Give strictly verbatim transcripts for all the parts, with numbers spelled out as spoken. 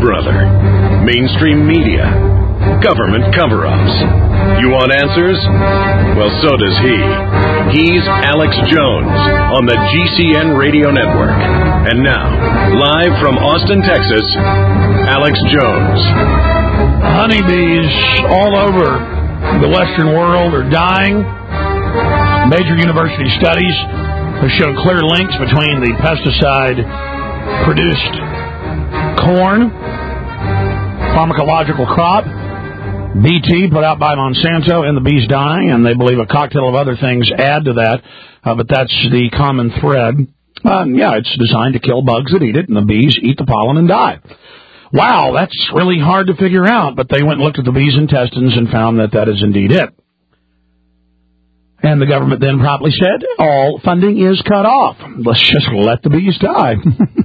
brother? Mainstream media? Government cover-ups? You want answers? Well, so does he. He's Alex Jones on the G C N Radio Network. And now, live from Austin, Texas, Alex Jones. Honeybees all over the Western world are dying. Major university studies have shown clear links between the pesticide-produced corn, pharmacological crop, B T put out by Monsanto, and the bees dying, and they believe a cocktail of other things add to that, uh, but that's the common thread. Uh, yeah, it's designed to kill bugs that eat it, and the bees eat the pollen and die. Wow, that's really hard to figure out, but they went and looked at the bees' intestines and found that that is indeed it. And the government then promptly said, all funding is cut off. Let's just let the bees die.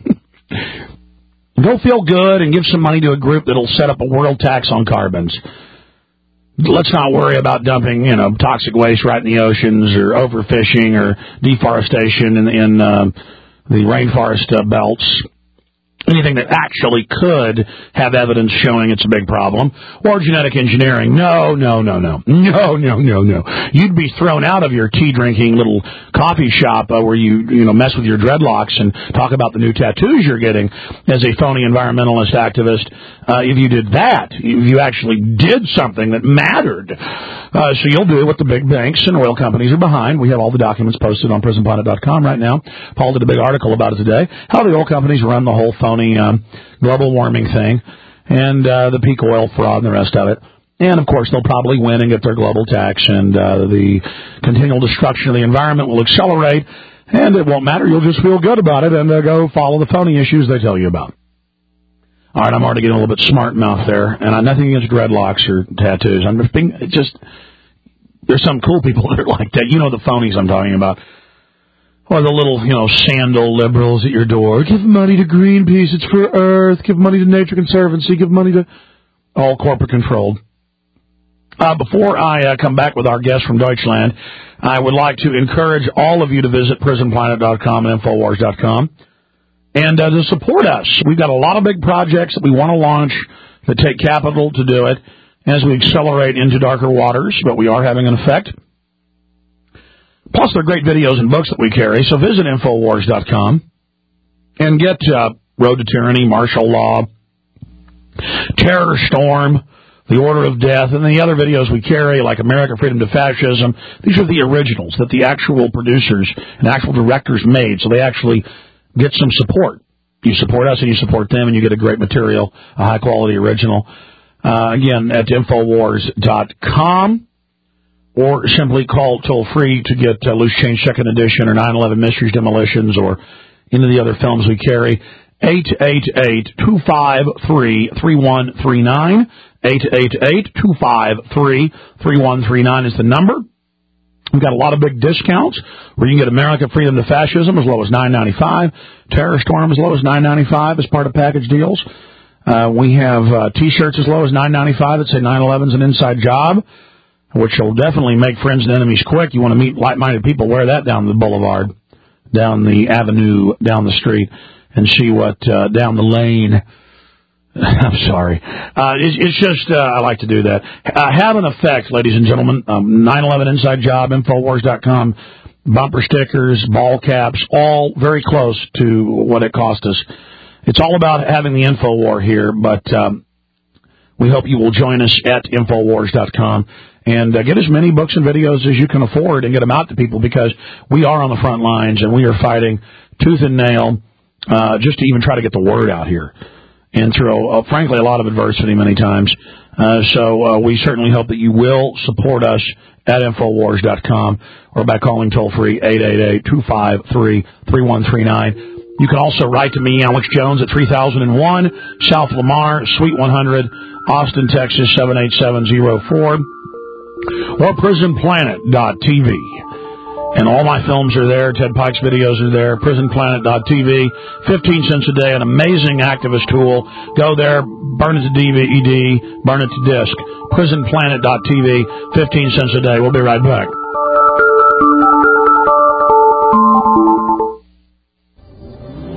Go feel good and give some money to a group that'll set up a world tax on carbons. Let's not worry about dumping, you know, toxic waste right in the oceans or overfishing or deforestation in, in uh, the rainforest uh, belts. Anything that actually could have evidence showing it's a big problem. Or genetic engineering. No, no, no, no. No, no, no, no. You'd be thrown out of your tea-drinking little coffee shop uh, where you, you know, mess with your dreadlocks and talk about the new tattoos you're getting as a phony environmentalist activist. Uh, if you did that, if you actually did something that mattered. Uh, so you'll do what the big banks and oil companies are behind. We have all the documents posted on prison planet dot com right now. Paul did a big article about it today. How the oil companies run the whole phony Um, global warming thing, and uh, the peak oil fraud and the rest of it. And, of course, they'll probably win and get their global tax, and uh, the continual destruction of the environment will accelerate, and it won't matter. You'll just feel good about it and uh, go follow the phony issues they tell you about. All right, I'm already getting a little bit smart mouth there, and I'm nothing against dreadlocks or tattoos. I'm just being, just, there's some cool people that are like that. You know the phonies I'm talking about. Or the little, you know, sandal liberals at your door. Give money to Greenpeace, it's for Earth. Give money to Nature Conservancy. Give money to all corporate controlled. Uh, before I uh, come back with our guest from Deutschland, I would like to encourage all of you to visit prison planet dot com and infowars dot com and uh, to support us. We've got a lot of big projects that we want to launch that take capital to do it as we accelerate into darker waters, but we are having an effect. Plus, there are great videos and books that we carry, so visit infowars dot com and get uh, Road to Tyranny, Martial Law, Terror Storm, The Order of Death, and the other videos we carry, like America, Freedom to Fascism. These are the originals that the actual producers and actual directors made, so they actually get some support. You support us and you support them, and you get a great material, a high-quality original. Uh, again, at infowars dot com. Or simply call toll-free to get uh, Loose Change Second Edition or nine eleven Mysteries Demolitions or any of the other films we carry. eight eight eight, two five three, three one three nine. eight eight eight, two five three, three one three nine is the number. We've got a lot of big discounts where you can get America, Freedom to Fascism as low as nine ninety-five. Terror Storm as low as nine ninety-five as part of package deals. Uh, we have uh, T-shirts as low as nine ninety-five that say nine eleven's an inside job, which will definitely make friends and enemies quick. You want to meet like-minded people, wear that down the boulevard, down the avenue, down the street, and see what, uh, down the lane. I'm sorry. Uh, it's, it's just, uh, I like to do that. Uh, have an effect, ladies and gentlemen. Um, nine eleven Inside Job, infowars dot com, bumper stickers, ball caps, all very close to what it cost us. It's all about having the info war here, but um, we hope you will join us at infowars dot com. And uh, get as many books and videos as you can afford and get them out to people, because we are on the front lines and we are fighting tooth and nail uh, just to even try to get the word out here. And through, uh, frankly, a lot of adversity many times. Uh, so uh, we certainly hope that you will support us at infowars dot com or by calling toll-free eight eight eight, two five three, three one three nine. You can also write to me, Alex Jones, at three thousand one, South Lamar, Suite one hundred, Austin, Texas, seven eight seven zero four. Or prison planet dot t v. And all my films are there. Ted Pike's videos are there. prison planet dot t v. fifteen cents a day, an amazing activist tool. Go there, burn it to D V D, burn it to disc. prison planet dot t v, fifteen cents a day. We'll be right back.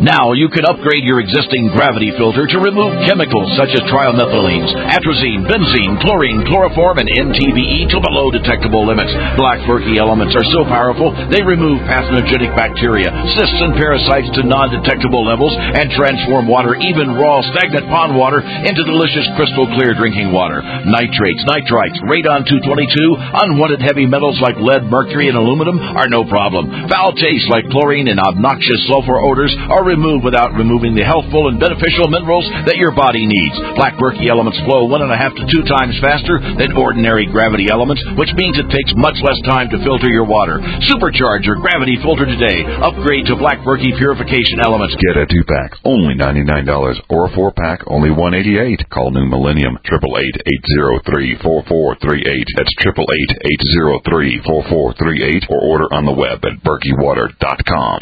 Now you can upgrade your existing gravity filter to remove chemicals such as trimethylenes, atrazine, benzene, chlorine, chloroform, and N T B E to below detectable limits. Black Berkey elements are so powerful, they remove pathogenic bacteria, cysts, and parasites to non-detectable levels and transform water, even raw, stagnant pond water, into delicious crystal clear drinking water. Nitrates, nitrites, radon two twenty-two, unwanted heavy metals like lead, mercury, and aluminum are no problem. Foul tastes like chlorine and obnoxious sulfur odors are removed without removing the healthful and beneficial minerals that your body needs. Black Berkey elements flow one and a half to two times faster than ordinary gravity elements, which means it takes much less time to filter your water. Supercharge your gravity filter today. Upgrade to Black Berkey purification elements. Get a two-pack, only ninety-nine dollars, or a four-pack, only one hundred eighty-eight dollars. Call New Millennium, eight eight eight, eight zero three, four four three eight. That's eight eight eight, eight zero three, four four three eight, or order on the web at berkey water dot com.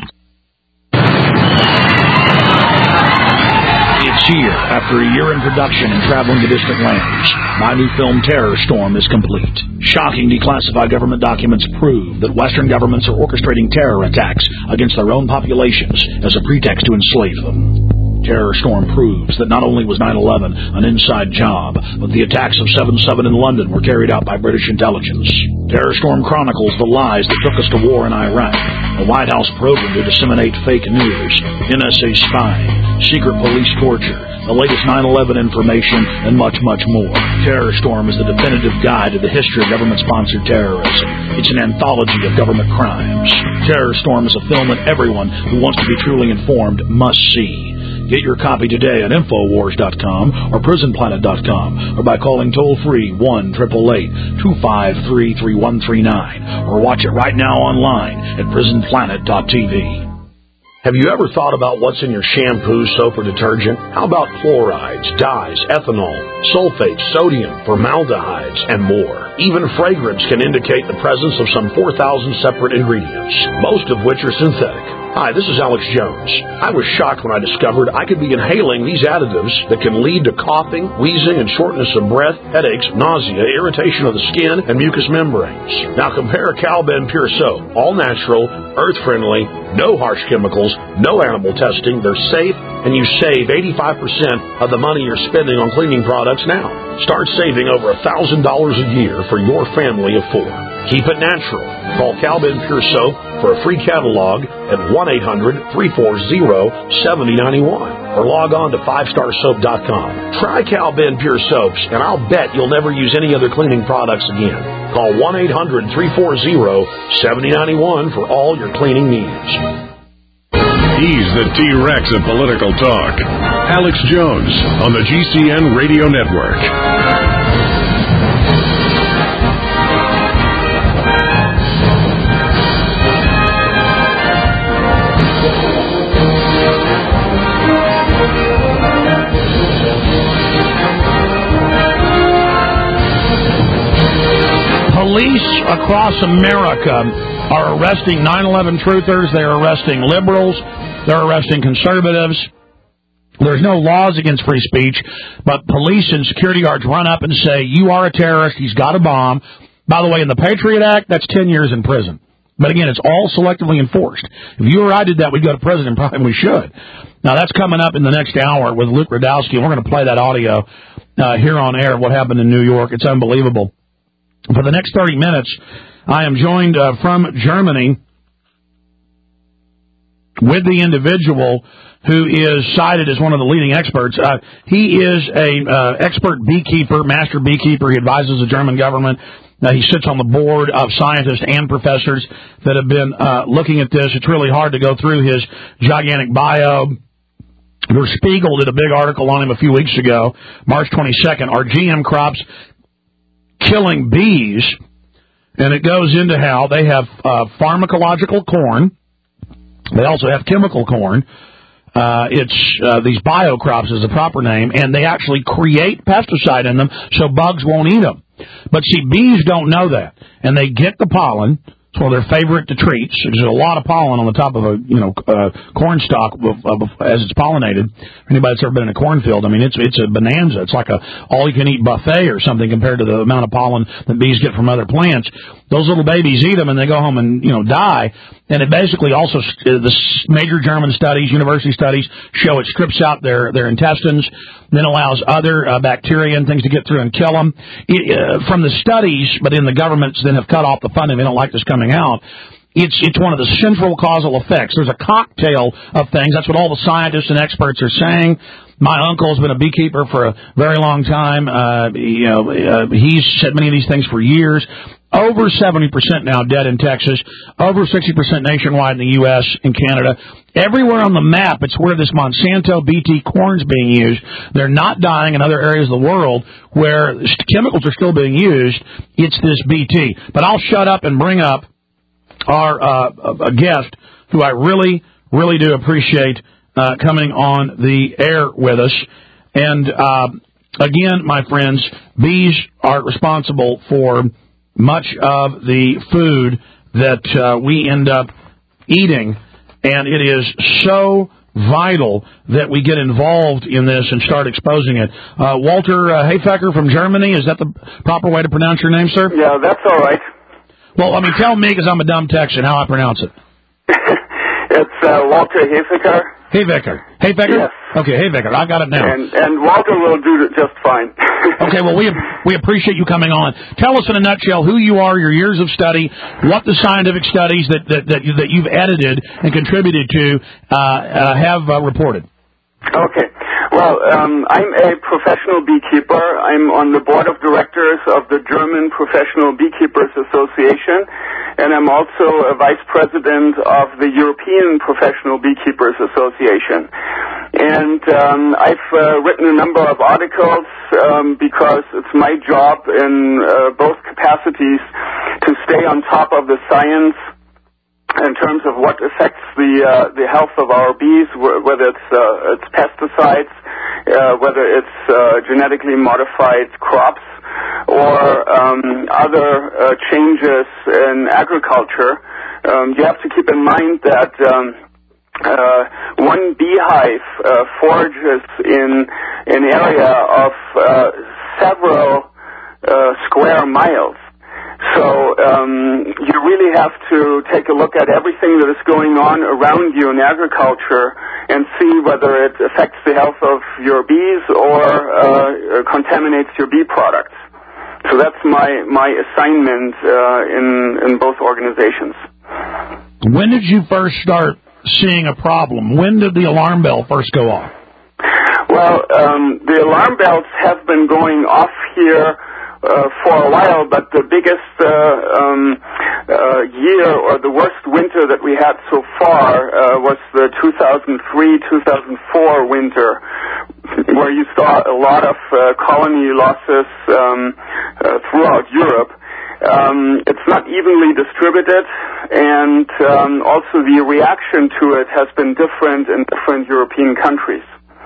It's here. After a year in production and traveling to distant lands, my new film Terror Storm is complete. Shocking declassified government documents prove that Western governments are orchestrating terror attacks against their own populations as a pretext to enslave them. Terror Storm proves that not only was nine eleven an inside job, but the attacks of seven seven in London were carried out by British intelligence. Terror Storm chronicles the lies that took us to war in Iraq, the White House program to disseminate fake news, N S A spying, secret police torture, the latest nine eleven information, and much, much more. Terror Storm is the definitive guide to the history of government-sponsored terrorism. It's an anthology of government crimes. Terror Storm is a film that everyone who wants to be truly informed must see. Get your copy today at infowars dot com or prison planet dot com or by calling toll-free one eight eight eight, two five three, three one three nine or watch it right now online at prison planet dot t v. Have you ever thought about what's in your shampoo, soap, or detergent? How about fluorides, dyes, ethanol, sulfates, sodium, formaldehydes, and more? Even fragrance can indicate the presence of some four thousand separate ingredients, most of which are synthetic. Hi, this is Alex Jones. I was shocked when I discovered I could be inhaling these additives that can lead to coughing, wheezing, and shortness of breath, headaches, nausea, irritation of the skin, and mucous membranes. Now compare Cal-Ben Pure Soap. All natural, earth-friendly, no harsh chemicals, no animal testing. They're safe, and you save eighty-five percent of the money you're spending on cleaning products now. Start saving over one thousand dollars a year for your family of four. Keep it natural. Call Cal-Ben Pure Soap for a free catalog at one eight hundred, three four zero, seven zero nine one or log on to five star soap dot com. Try Cal-Ben Pure Soaps, and I'll bet you'll never use any other cleaning products again. Call one eight hundred, three four zero, seven zero nine one for all your cleaning needs. He's the T-Rex of political talk. Alex Jones on the G C N Radio Network. Police across America are arresting nine eleven truthers. They're arresting liberals. They're arresting conservatives. There's no laws against free speech, but police and security guards run up and say, you are a terrorist, he's got a bomb. By the way, in the Patriot Act, that's ten years in prison. But again, it's all selectively enforced. If you or I did that, we'd go to prison, and probably we should. Now, that's coming up in the next hour with Luke Rudkowski, and we're going to play that audio uh, here on air, what happened in New York. It's unbelievable. For the next thirty minutes, I am joined uh, from Germany with the individual who is cited as one of the leading experts. Uh, he is a uh, expert beekeeper, master beekeeper. He advises the German government. Uh, he sits on the board of scientists and professors that have been uh, looking at this. It's really hard to go through his gigantic bio. Der Spiegel did a big article on him a few weeks ago, March twenty-second. Are G M crops killing bees? And it goes into how they have uh, pharmacological corn. They also have chemical corn. Uh, it's uh, these biocrops is the proper name, and they actually create pesticide in them so bugs won't eat them. But see, bees don't know that, and they get the pollen. It's one of their favorite to treat. There's a lot of pollen on the top of a you know uh, corn stalk as it's pollinated. Anybody that's ever been in a cornfield, I mean, it's it's a bonanza. It's like a all-you-can-eat buffet or something compared to the amount of pollen that bees get from other plants. those little babies eat them and they go home and, you know, die. And it basically also, uh, the major German studies, university studies, show it strips out their, their intestines, then allows other uh, bacteria and things to get through and kill them. It, uh, from the studies, but then the governments then have cut off the funding. They don't like this coming out. It's it's one of the central causal effects. There's a cocktail of things. That's what all the scientists and experts are saying. My uncle has been a beekeeper for a very long time. Uh, you know, uh, he's said many of these things for years. Over seventy percent now dead in Texas. Over sixty percent nationwide in the U S and Canada. Everywhere on the map, it's where this Monsanto B T corn's being used. They're not dying in other areas of the world where chemicals are still being used. It's this B T. But I'll shut up and bring up our uh, a guest who I really, really do appreciate uh, coming on the air with us. And uh, again, my friends, bees are responsible for much of the food that uh, we end up eating, and it is so vital that we get involved in this and start exposing it. Uh, Walter uh, Hayfecker from Germany, is that the proper way to pronounce your name, sir? Yeah, that's all right. Well, I mean, tell me, because I'm a dumb Texan, how I pronounce it. It's uh, Walter Hayfecker. Hayfecker. Hayfecker? Yes. Okay, Hayfecker. I got it now. And, and Walter will do it just fine. Okay, well, we we appreciate you coming on. Tell us in a nutshell who you are, your years of study, what the scientific studies that that that, you, that you've edited and contributed to uh, uh, have uh, reported. Okay. Well, um, I'm a professional beekeeper. I'm on the board of directors of the German Professional Beekeepers Association, and I'm also a vice president of the European Professional Beekeepers Association. And um, I've uh, written a number of articles um, because it's my job in uh, both capacities to stay on top of the science in terms of what affects the uh, the health of our bees, whether it's uh, it's pesticides, uh, whether it's uh, genetically modified crops, or um, other uh, changes in agriculture. Um, you have to keep in mind that um, uh, one beehive uh, forages in an area of uh, several uh, square miles. So um, you really have to take a look at everything that is going on around you in agriculture and see whether it affects the health of your bees or uh, contaminates your bee products. So that's my my assignment uh, in in both organizations. When did you first start seeing a problem? When did the alarm bell first go off? Well, um, the alarm bells have been going off here Uh, for a while, but the biggest uh, um, uh, year or the worst winter that we had so far uh, was the two thousand three two thousand four winter, where you saw a lot of uh, colony losses um, uh, throughout Europe. Um, it's not evenly distributed, and um, also the reaction to it has been different in different European countries.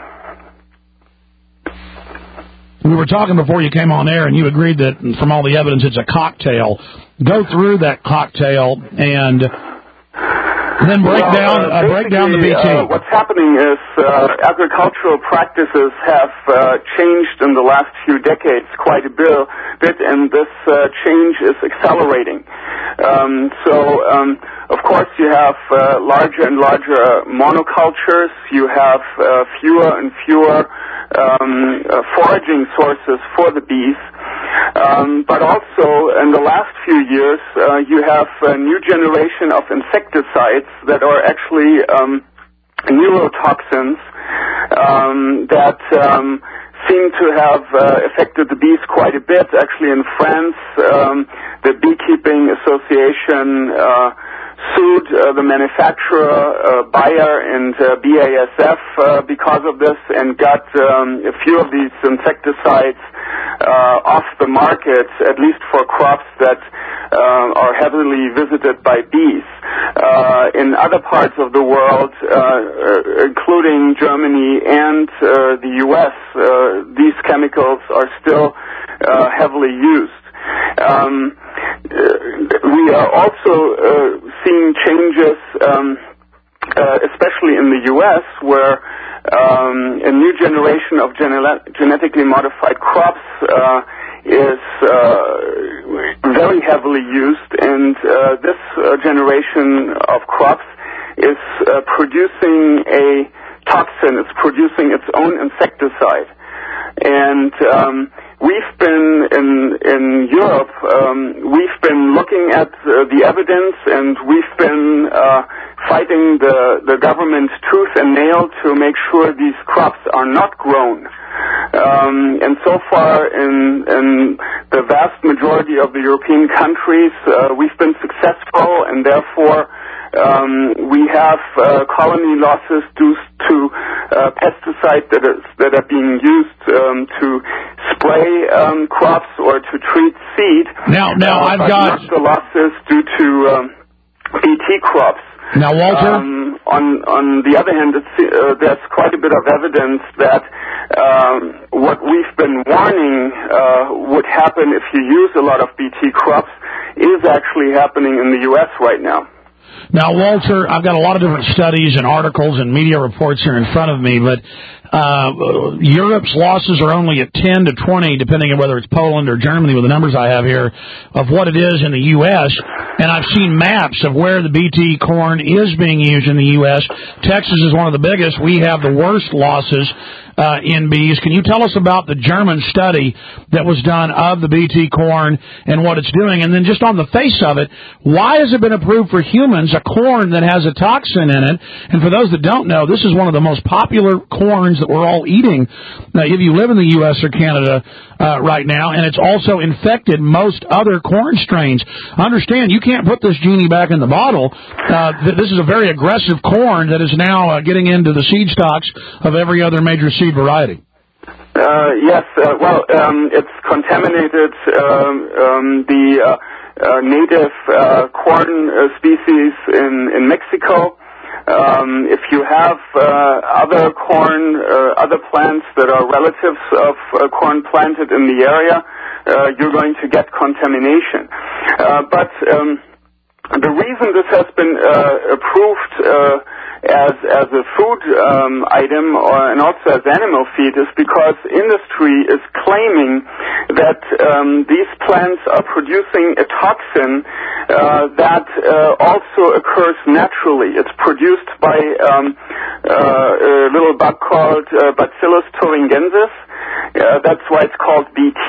We were talking before you came on air, and you agreed that from all the evidence it's a cocktail. Go through that cocktail and then break well, uh, down uh, break down the B T. Uh, what's happening is uh, agricultural practices have uh, changed in the last few decades quite a bit, and this uh, change is accelerating. Um, so, um, of course, you have uh, larger and larger monocultures. You have uh, fewer and fewer Um, uh, foraging sources for the bees, um, but also in the last few years uh, you have a new generation of insecticides that are actually um, neurotoxins um, that um, seem to have uh, affected the bees quite a bit. Actually, in France, um, the Beekeeping Association uh, sued uh, the manufacturer, uh, Bayer, and uh, B A S F uh, because of this, and got um, a few of these insecticides uh, off the market, at least for crops that uh, are heavily visited by bees. Uh, in other parts of the world, uh, including Germany and uh, the U S, uh, these chemicals are still uh, heavily used. Um, we are also uh, seeing changes, um, uh, especially in the U S, where um, a new generation of gene- genetically modified crops uh, is uh, very heavily used, and uh, this uh, generation of crops is uh, producing a toxin. It's producing its own insecticide. And um, we've been in in Europe. Um, we've been looking at uh, the evidence, and we've been uh, fighting the the government tooth and nail to make sure these crops are not grown. Um, and so far, in in the vast majority of the European countries, uh, we've been successful, and therefore. Um, we have uh, colony losses due to uh, pesticides that are, that are being used um, to spray um, crops or to treat seed. Now, now uh, I've but got not the losses due to um, B T crops. Now, Walter. Um, on on the other hand, it's, uh, there's quite a bit of evidence that um, what we've been warning uh, would happen if you use a lot of B T crops is actually happening in the U S right now. Now, Walter, I've got a lot of different studies and articles and media reports here in front of me, but uh, Europe's losses are only at ten to twenty, depending on whether it's Poland or Germany, with the numbers I have here, of what it is in the U S, and I've seen maps of where the B T corn is being used in the U S. Texas is one of the biggest. We have the worst losses uh, in bees. Can you tell us about the German study that was done of the B T corn and what it's doing? And then just on the face of it, why has it been approved for humans, a corn that has a toxin in it? And for those that don't know, this is one of the most popular corns that we're all eating uh, if you live in the U S or Canada uh, right now, and it's also infected most other corn strains. Understand, you can't put this genie back in the bottle. Uh, th- this is a very aggressive corn that is now uh, getting into the seed stocks of every other major seed variety. Uh, yes, uh, well, um, it's contaminated um, um, the uh, uh, native uh, corn uh, species in, in Mexico. Um, if you have uh, other corn, uh, other plants that are relatives of uh, corn planted in the area, uh, you're going to get contamination. Uh, but um, the reason this has been uh, approved uh, as as a food um, item or, and also as animal feed is because industry is claiming that um, these plants are producing a toxin uh, that uh, also occurs naturally. It's produced by um, uh, a little bug called uh, Bacillus thuringiensis. Uh, that's why it's called B T.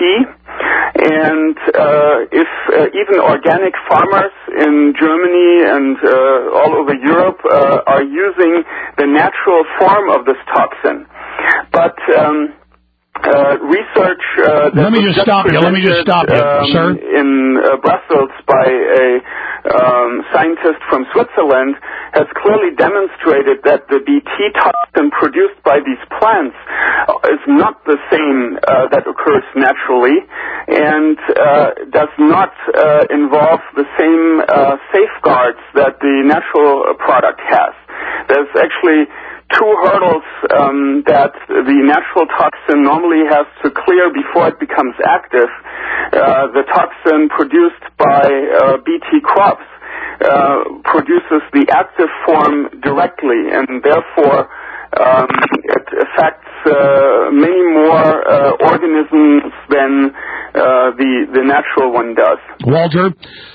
And uh, if uh, even organic farmers in Germany and uh, all over Europe uh, are using the natural form of this toxin, but um, uh, research uh, that let me just, just stop you. Let me just stop you, um, sir. In uh, Brussels by a um, scientist from Switzerland has clearly demonstrated that the B T toxin produced by these plants is not the same uh, that occurs naturally and uh, does not uh, involve the same uh, safeguards that the natural product has. There's actually two hurdles um, that the natural toxin normally has to clear before it becomes active. Uh, the toxin produced by uh, B T crops uh, produces the active form directly, and therefore um, it affects uh, many more uh, organisms than uh, the the natural one does. Walter,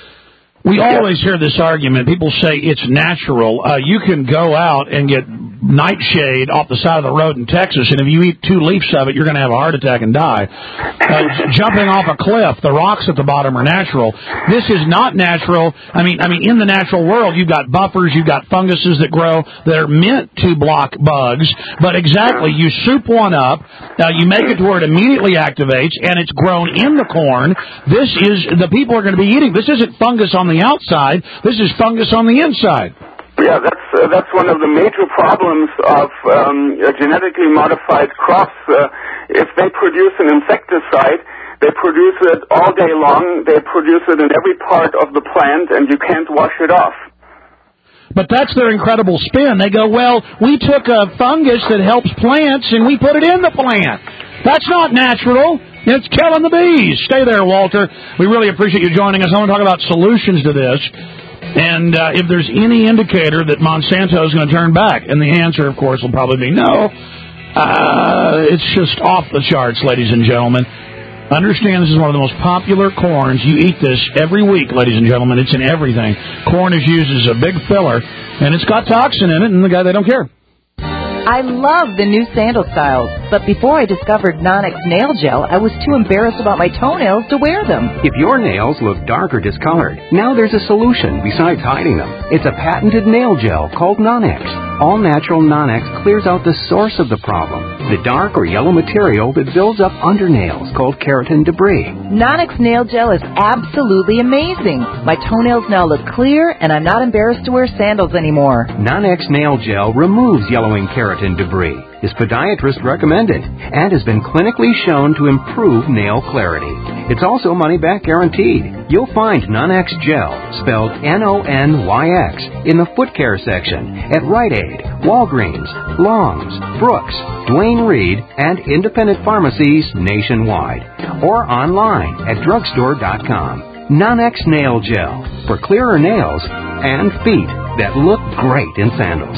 we always hear this argument. People say it's natural. Uh, you can go out and get nightshade off the side of the road in Texas, and if you eat two leaves of it, you're going to have a heart attack and die. Uh, jumping off a cliff, the rocks at the bottom are natural. This is not natural. I mean, I mean, in the natural world, you've got buffers, you've got funguses that grow that are meant to block bugs. But exactly, you soup one up, uh, you make it to where it immediately activates, and it's grown in the corn. This is the people are going to be eating. This isn't fungus on the outside. This is fungus on the inside. Yeah, that's uh, that's one of the major problems of um, uh, genetically modified crops. Uh, if they produce an insecticide, they produce it all day long. They produce it in every part of the plant, and you can't wash it off. But that's their incredible spin. They go, well, we took a fungus that helps plants, and we put it in the plant. That's not natural. It's killing the bees. Stay there, Walter. We really appreciate you joining us. I want to talk about solutions to this. And uh, if there's any indicator that Monsanto is going to turn back, and the answer, of course, will probably be no, uh, it's just off the charts, ladies and gentlemen. Understand this is one of the most popular corns. You eat this every week, ladies and gentlemen. It's in everything. Corn is used as a big filler, and it's got toxin in it, and the guy, they don't care. I love the new sandal styles, but before I discovered Nonex Nail Gel, I was too embarrassed about my toenails to wear them. If your nails look dark or discolored, now there's a solution besides hiding them. It's a patented nail gel called Nonex. All-natural Nonex clears out the source of the problem, the dark or yellow material that builds up under nails called keratin debris. Nonex Nail Gel is absolutely amazing. My toenails now look clear, and I'm not embarrassed to wear sandals anymore. Nonex Nail Gel removes yellowing keratin debris, is podiatrist recommended, and has been clinically shown to improve nail clarity. It's also money-back guaranteed. You'll find Nonex Gel, spelled N O N Y X, in the foot care section at Rite Aid, Walgreens, Long's, Brooks, Duane Reade, and independent pharmacies nationwide, or online at drugstore dot com. Nonex Nail Gel, for clearer nails and feet that look great in sandals.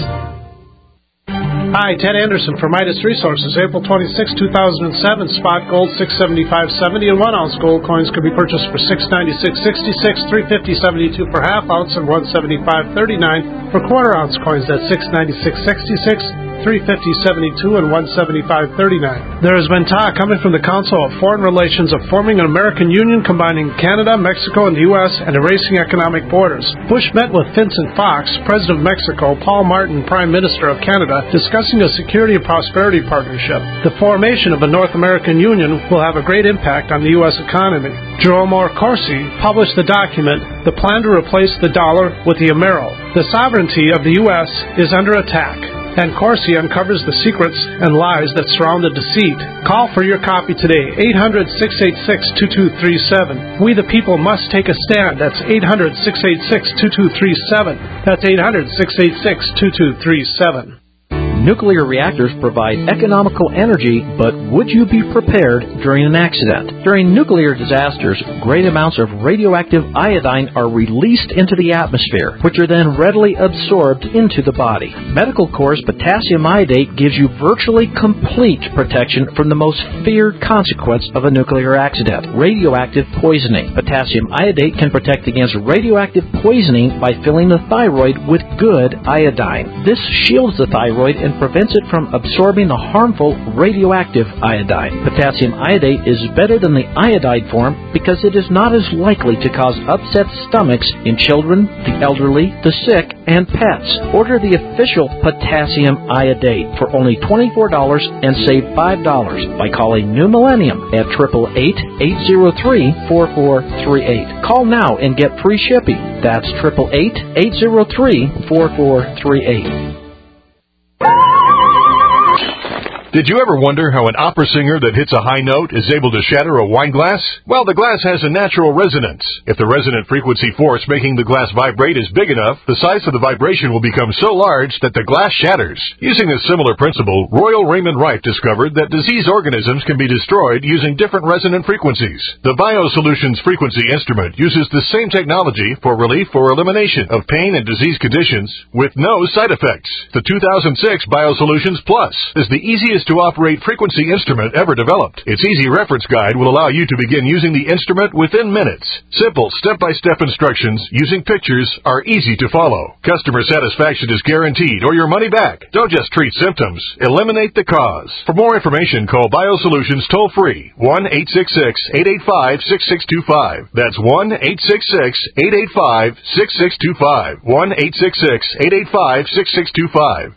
Hi, Ted Anderson for Midas Resources. April twenty-sixth, two thousand seven, spot gold six seventy-five seventy, and one ounce gold coins could be purchased for six ninety-six sixty-six, three fifty seventy-two per half ounce, and one seventy-five thirty-nine for quarter ounce coins. That's six ninety-six sixty-six, three fifty seventy-two, and one seventy-five thirty-nine. There has been talk coming from the Council of Foreign Relations of forming an American Union combining Canada, Mexico, and the U S and erasing economic borders. Bush met with Vincent Fox, President of Mexico, Paul Martin, Prime Minister of Canada, discussing a security and prosperity partnership. The formation of a North American Union will have a great impact on the U S economy. Jerome R. Corsi published the document, The Plan to Replace the Dollar with the Amero. The sovereignty of the U S is under attack, and Corsi uncovers the secrets and lies that surround the deceit. Call for your copy today, eight hundred, six eight six, two two three seven. We the people must take a stand. That's eight hundred, six eight six, two two three seven. That's eight hundred, six eight six, two two three seven. Nuclear reactors provide economical energy, but would you be prepared during an accident? During nuclear disasters, great amounts of radioactive iodine are released into the atmosphere, which are then readily absorbed into the body. Medical Corps potassium iodate gives you virtually complete protection from the most feared consequence of a nuclear accident, radioactive poisoning. Potassium iodate can protect against radioactive poisoning by filling the thyroid with good iodine. This shields the thyroid and prevents it from absorbing the harmful radioactive iodine. Potassium iodate is better than the iodide form because it is not as likely to cause upset stomachs in children, the elderly, the sick, and pets. Order the official potassium iodate for only twenty-four dollars and save five dollars by calling New Millennium at eight eight eight, eight zero three, four four three eight. Call now and get free shipping. That's eight eight eight, eight zero three, four four three eight. Did you ever wonder how an opera singer that hits a high note is able to shatter a wine glass? Well, the glass has a natural resonance. If the resonant frequency force making the glass vibrate is big enough, the size of the vibration will become so large that the glass shatters. Using a similar principle, Royal Raymond Wright discovered that disease organisms can be destroyed using different resonant frequencies. The BioSolutions frequency instrument uses the same technology for relief or elimination of pain and disease conditions with no side effects. The two thousand six BioSolutions Plus is the easiest to operate frequency instrument ever developed. Its easy reference guide will allow you to begin using the instrument within minutes. Simple step-by-step instructions using pictures are easy to follow. Customer satisfaction is guaranteed or your money back. Don't just treat symptoms, eliminate the cause. For more information, call BioSolutions toll-free, one eight six six, eight eight five, six six two five. That's one eight six six, eight eight five, six six two five. one eight six six, eight eight five, six six two five.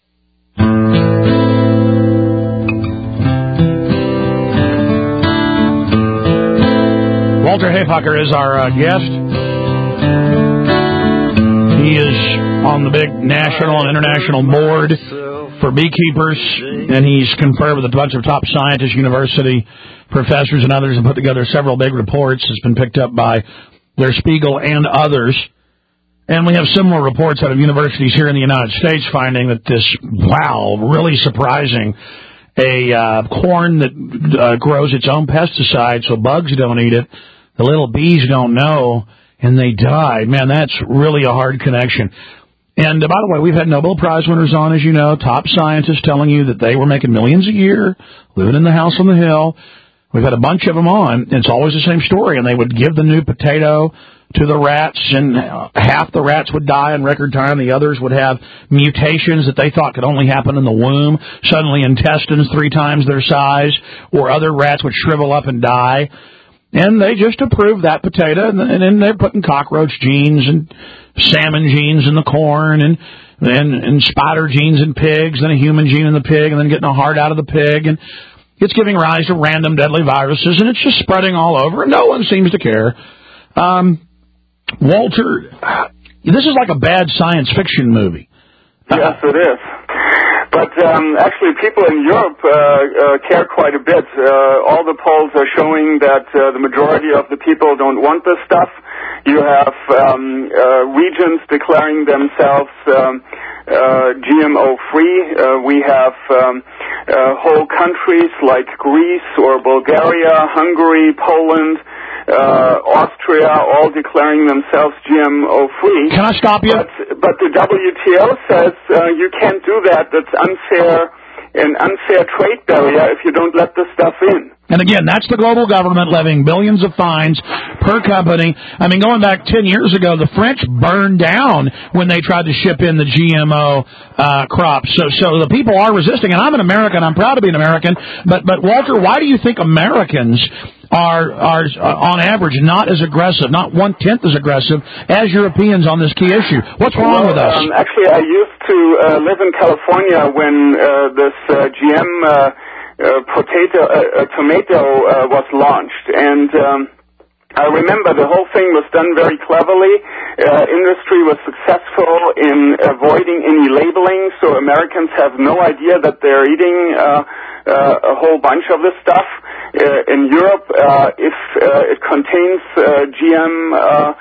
Walter Hayfucker is our uh, guest. He is on the big national and international board for beekeepers, and he's conferred with a bunch of top scientists, university professors, and others, and put together several big reports. It's been picked up by Der Spiegel and others. And we have similar reports out of universities here in the United States finding that this, wow, really surprising, a uh, corn that uh, grows its own pesticide so bugs don't eat it. The little bees don't know, and they die. Man, that's really a hard connection. And, uh, by the way, we've had Nobel Prize winners on, as you know, top scientists telling you that they were making millions a year, living in the house on the hill. We've had a bunch of them on. It's always the same story, and they would give the new potato to the rats, and half the rats would die in record time. The others would have mutations that they thought could only happen in the womb, suddenly intestines three times their size, or other rats would shrivel up and die. And they just approved that potato, and then they're putting cockroach genes and salmon genes in the corn, and and, and spider genes in pigs, and a human gene in the pig, and then getting a heart out of the pig, and it's giving rise to random deadly viruses, and it's just spreading all over, and no one seems to care. Um, Walter, this is like a bad science fiction movie. Yes, it is. But um, actually, people in Europe uh, uh, care quite a bit. Uh, all the polls are showing that uh, the majority of the people don't want this stuff. You have um, uh, regions declaring themselves um, uh, G M O-free. Uh, we have um, uh, whole countries like Greece or Bulgaria, Hungary, Poland, Uh, Austria, all declaring themselves G M O-free. Can I stop you? But, but the W T O says uh, you can't do that. That's unfair, an unfair trade barrier if you don't let the stuff in. And again, that's the global government levying billions of fines per company. I mean, going back ten years ago, the French burned down when they tried to ship in the G M O uh, crops. So, so the people are resisting. And I'm an American. I'm proud to be an American. But, but Walter, why do you think Americans are, are uh, on average, not as aggressive, not one-tenth as aggressive as Europeans on this key issue? What's wrong well, with us? Um, actually, I used to uh, live in California when uh, this uh, G M uh, uh, potato, uh, uh, tomato uh, was launched. And um, I remember the whole thing was done very cleverly. Uh, industry was successful in avoiding any labeling, so Americans have no idea that they're eating uh, uh, a whole bunch of this stuff. Uh, in Europe, uh, if uh, it contains uh, G M uh,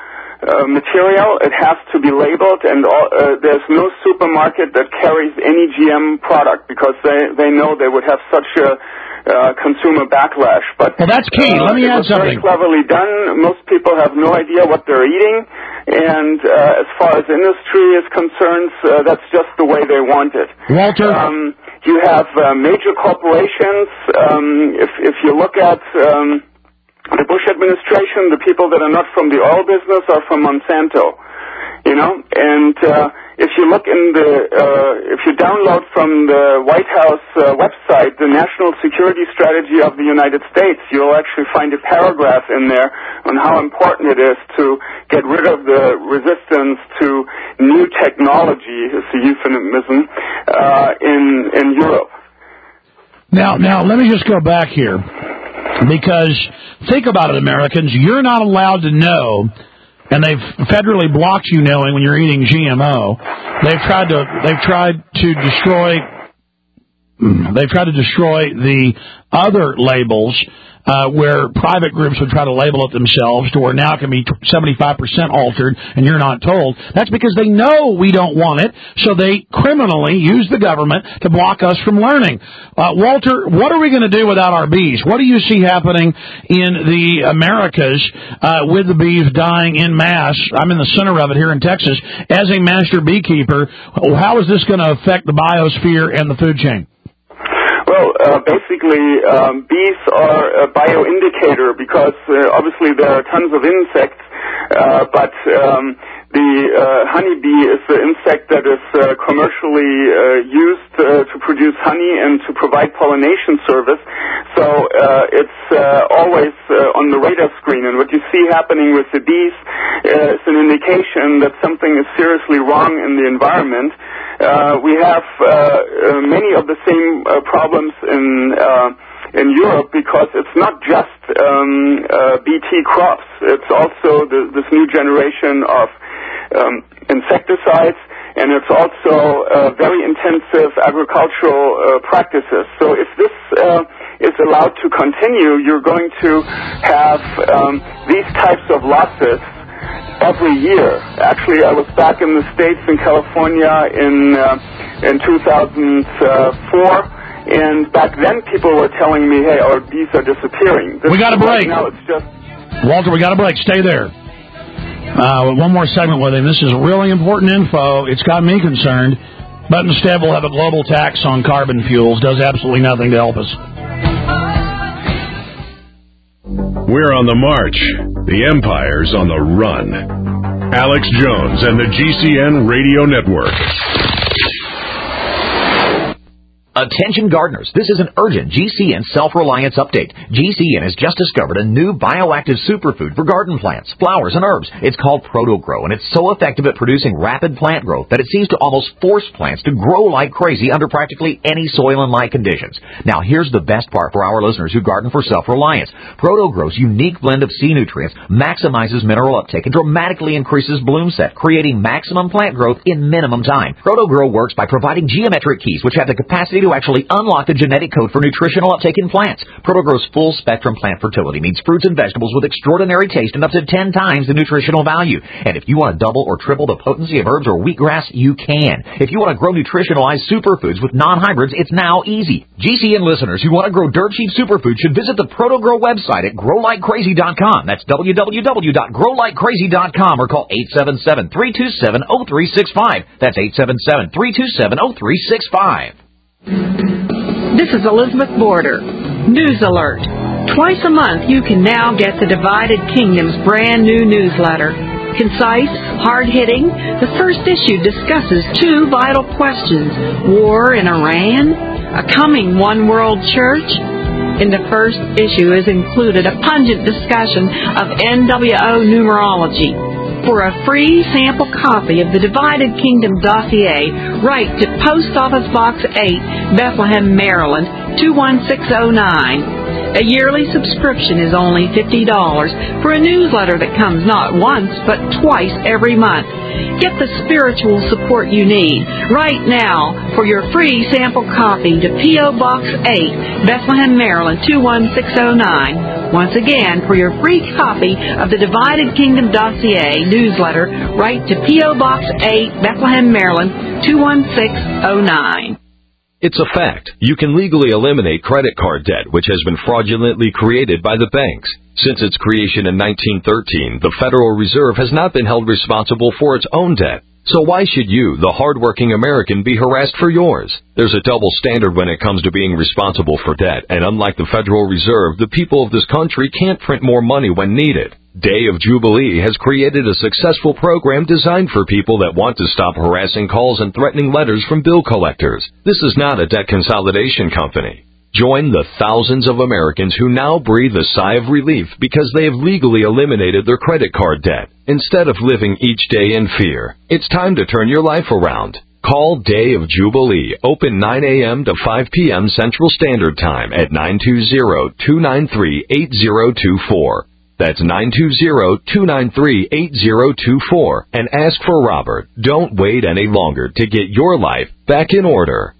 uh, material, it has to be labeled, and all, uh, there's no supermarket that carries any G M product because they, they know they would have such a uh, consumer backlash. But well, that's key. Uh, Let me it add was something. Very cleverly done. Most people have no idea what they're eating, and uh, as far as industry is concerned, uh, that's just the way they want it. Walter. Um, You have uh, major corporations. Um, if, if you look at um, the Bush administration, the people that are not from the oil business are from Monsanto, you know. And uh, if you look in the, uh, if you download from the White House uh, website the National Security Strategy of the United States, you'll actually find a paragraph in there on how important it is to get rid of the resistance to new technology, is the euphemism, uh, in in Europe. Now, now let me just go back here, because think about it, Americans. You're not allowed to know, and they've federally blocked you knowing when you're eating G M O. They've tried to they've tried to destroy they've tried to destroy the other labels. Uh, where private groups would try to label it themselves to where now it can be seventy-five percent altered and you're not told. That's because they know we don't want it, so they criminally use the government to block us from learning. Uh, Walter, what are we going to do without our bees? What do you see happening in the Americas uh, with the bees dying en masse? I'm in the center of it here in Texas. As a master beekeeper, how is this going to affect the biosphere and the food chain? Well, uh, basically, um, bees are a bioindicator because uh, obviously there are tons of insects, uh, but um, the uh, honeybee is the insect that is uh, commercially uh, used uh, to produce honey and to provide pollination service. So uh, it's uh, always uh, on the radar screen, and what you see happening with the bees uh, is an indication that something is seriously wrong in the environment. Uh, we have uh, uh, many of the same uh, problems in uh, in Europe because it's not just um, uh, B T crops. It's also the, this new generation of um, insecticides, and it's also uh, very intensive agricultural uh, practices. So if this uh, is allowed to continue, you're going to have um, these types of losses every year. Actually, I was back in the States in California in uh, in two thousand four, and back then people were telling me, hey, our bees are disappearing. This we got a break. Right now it's just... Walter, we got a break. Stay there. Uh, one more segment with him. This is really important info. It's got me concerned. But instead, we'll have a global tax on carbon fuels. Does absolutely nothing to help us. We're on the march. The empire's on the run. Alex Jones and the G C N Radio Network. Attention gardeners, this is an urgent G C N self-reliance update. G C N has just discovered a new bioactive superfood for garden plants, flowers, and herbs. It's called ProtoGrow, and it's so effective at producing rapid plant growth that it seems to almost force plants to grow like crazy under practically any soil and light conditions. Now, here's the best part for our listeners who garden for self-reliance. ProtoGrow's unique blend of sea nutrients maximizes mineral uptake and dramatically increases bloom set, creating maximum plant growth in minimum time. ProtoGrow works by providing geometric keys, which have the capacity to actually unlock the genetic code for nutritional uptake in plants. ProtoGrow's full-spectrum plant fertility means fruits and vegetables with extraordinary taste and up to ten times the nutritional value. And if you want to double or triple the potency of herbs or wheatgrass, you can. If you want to grow nutritionalized superfoods with non-hybrids, it's now easy. G C N listeners who want to grow dirt-cheap superfoods should visit the ProtoGrow website at grow like crazy dot com. That's w w w dot grow like crazy dot com or call eight seven seven, three two seven, zero three six five. That's eight seven seven, three two seven, zero three six five. This is Elizabeth Border. News alert. Twice a month you can now get the Divided Kingdom's brand new newsletter. Concise, hard-hitting, the first issue discusses two vital questions: war in Iran, a coming one-world church. In the first issue is included a pungent discussion of N W O numerology. For a free sample copy of the Divided Kingdom dossier, write to Post Office Box eight, Bethlehem, Maryland, two one six zero nine. A yearly subscription is only fifty dollars for a newsletter that comes not once, but twice every month. Get the spiritual support you need. Write now for your free sample copy to P O. Box eight, Bethlehem, Maryland, two one six zero nine. Once again, for your free copy of the Divided Kingdom dossier newsletter, write to P O. Box eight, Bethlehem, Maryland, two one six zero nine. It's a fact. You can legally eliminate credit card debt, which has been fraudulently created by the banks. Since its creation in nineteen thirteen, the Federal Reserve has not been held responsible for its own debt. So why should you, the hardworking American, be harassed for yours? There's a double standard when it comes to being responsible for debt, and unlike the Federal Reserve, the people of this country can't print more money when needed. Day of Jubilee has created a successful program designed for people that want to stop harassing calls and threatening letters from bill collectors. This is not a debt consolidation company. Join the thousands of Americans who now breathe a sigh of relief because they have legally eliminated their credit card debt, instead of living each day in fear. It's time to turn your life around. Call Day of Jubilee, open nine a.m. to five p.m. Central Standard Time at nine two zero, two nine three, eight zero two four. That's nine two zero, two nine three, eight zero two four. And ask for Robert. Don't wait any longer to get your life back in order.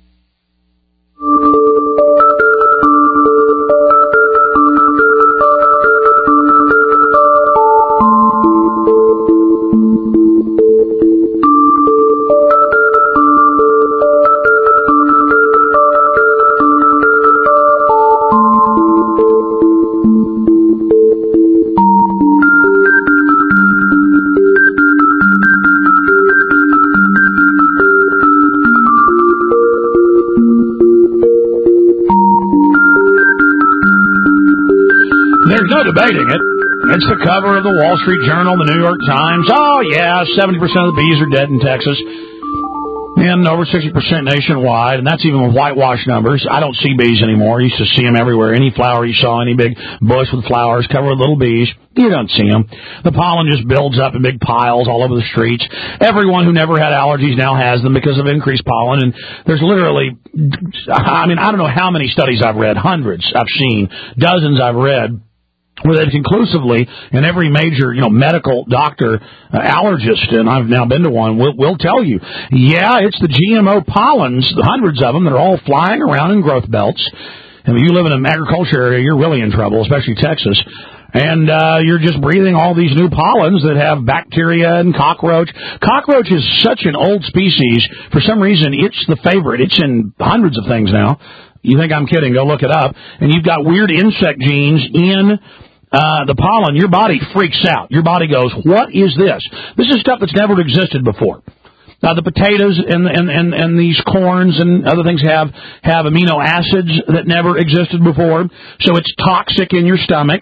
No debating it. It's the cover of the Wall Street Journal, the New York Times. Oh, yeah, seventy percent of the bees are dead in Texas. And over sixty percent nationwide, and that's even with whitewash numbers. I don't see bees anymore. You used to see them everywhere. Any flower you saw, any big bush with flowers covered with little bees, you don't see them. The pollen just builds up in big piles all over the streets. Everyone who never had allergies now has them because of increased pollen, and there's literally, I mean, I don't know how many studies I've read, hundreds I've seen, dozens I've read, where they conclusively, and every major, you know, medical doctor, uh, allergist, and I've now been to one, will, will tell you, yeah, it's the G M O pollens, hundreds of them, that are all flying around in growth belts. And if you live in an agriculture area, you're really in trouble, especially Texas. And uh, you're just breathing all these new pollens that have bacteria and cockroach. Cockroach is such an old species. For some reason, it's the favorite. It's in hundreds of things now. You think I'm kidding? Go look it up. And you've got weird insect genes in Uh, the pollen, your body freaks out. Your body goes, what is this? This is stuff that's never existed before. Now, the potatoes and, and, and, and these corns and other things have, have amino acids that never existed before, so it's toxic in your stomach.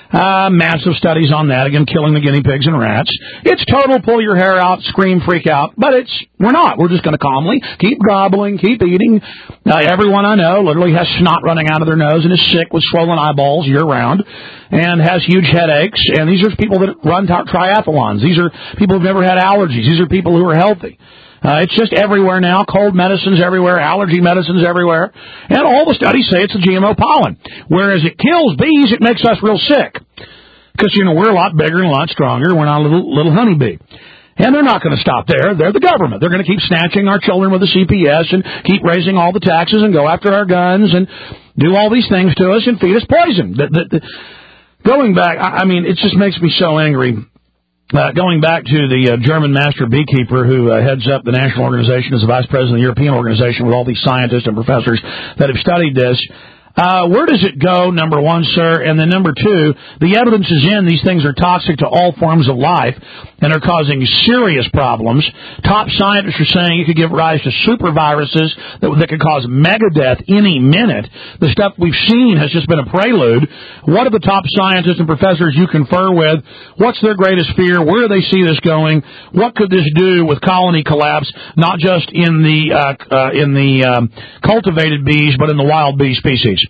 Uh, massive studies on that, again, killing the guinea pigs and rats. It's total pull your hair out, scream, freak out, but it's, we're not. We're just going to calmly keep gobbling, keep eating. Uh, everyone I know literally has snot running out of their nose and is sick with swollen eyeballs year round and has huge headaches. And these are people that run triathlons. These are people who've never had allergies. These are people who are healthy. Uh, it's just everywhere now. Cold medicines everywhere, allergy medicines everywhere. And all the studies say it's the G M O pollen. Whereas it kills bees, it makes us real sick. Because, you know, we're a lot bigger and a lot stronger. We're not a little, little honeybee. And they're not going to stop there. They're the government. They're going to keep snatching our children with the C P S and keep raising all the taxes and go after our guns and do all these things to us and feed us poison. The, the, the, going back, I, I mean, it just makes me so angry. Uh, going back to the uh, German master beekeeper who uh, heads up the national organization as the vice president of the European organization with all these scientists and professors that have studied this, uh, where does it go, number one, sir? And then number two, the evidence is in these things are toxic to all forms of life and are causing serious problems. Top scientists are saying it could give rise to super viruses that, that could cause mega death any minute. The stuff we've seen has just been a prelude. What are the top scientists and professors you confer with? What's their greatest fear? Where do they see this going? What could this do with colony collapse, not just in the uh, uh, in the um, cultivated bees, but in the wild bee species?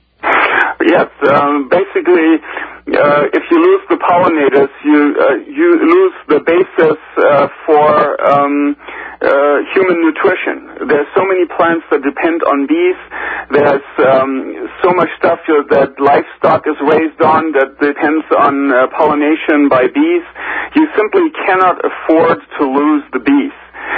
Yes, um, basically, uh, if you lose the pollinators, you uh, you lose the basis uh, for um, uh, human nutrition. There's so many plants that depend on bees. There's um, so much stuff that livestock is raised on that depends on uh, pollination by bees. You simply cannot afford to lose the bees.